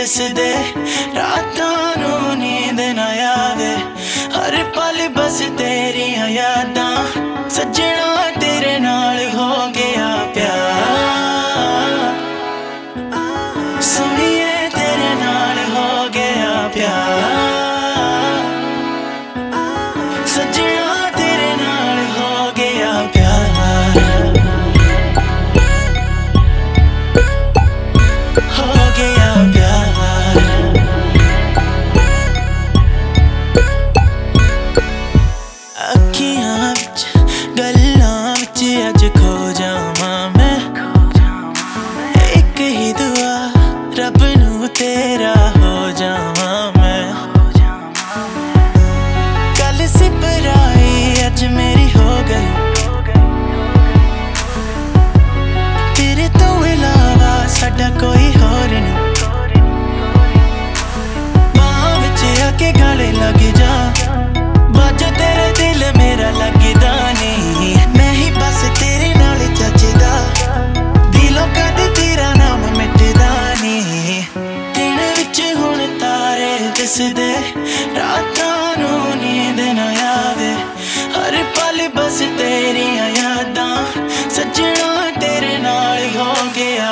दिसदे रातां नूं नींद ना आवे हर पल बस तेरियां यादां सजना तेरे नाल हो गया प्यार सोनिए तेरे नाल हो गया प्यार सजना तेरे नाल हो गया प्यार हो गया प्यार अखियां विच गल्लां विच अज खो जावां मैं एक ही दुआ रब नूं तेरा हो जावां मैं कल सिपराई अज मेरी हो गई तेरे तो इलावा साडा कोई होर नहीं बाहां विच आके गले लग जा बाजो तेरा दिल मेरा लगदा नहीं मैं ही बस तेरे नाल जचदा दिलों कद तेरा नाम मिटदा नहीं दिन विच हुण तारे दिसदे रातां नूं नींद ना आवे हर पल बस तेरियां यादां सजना तेरे नाल हो गया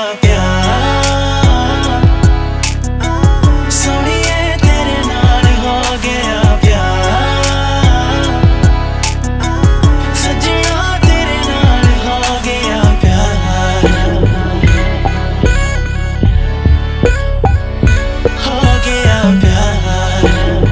प्यार सोनिए तेरे नाल हो गया प्यार सजना तेरे नाल हो गया प्यार हो गया प्यार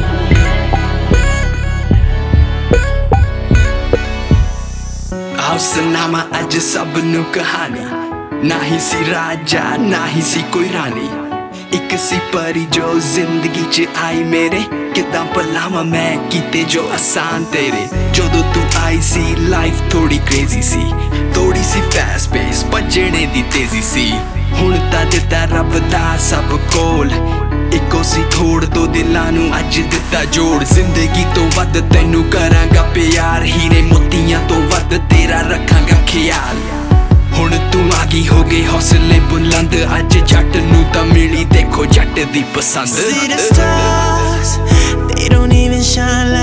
आओ सुनावा अज सब नू कहानी ना ही सी राजा ना ही सी कोई रानी एक सी परी जो जिंदगी च आई मेरे किदां भुलावां मैं कीते जो आसान तेरे जदों तू आई सी लाइफ थोड़ी क्रेजी सी थोड़ी सी फास्ट पेस भजने दी तेजी सी हुण तां दित्ता रब दा सब कोल इको सी थोड़ दो दिलां नू अज दित्ता जोड़ जिंदगी तो वध तैनू करांगा प्यार हीरे मोतियां तो वध तेरा रखांगा ख्याल हुण तू आ गई हो गए हौसले बुलंद अज जट नू तां मिली देखो जट दी पसंद See the stars, they don't even shine like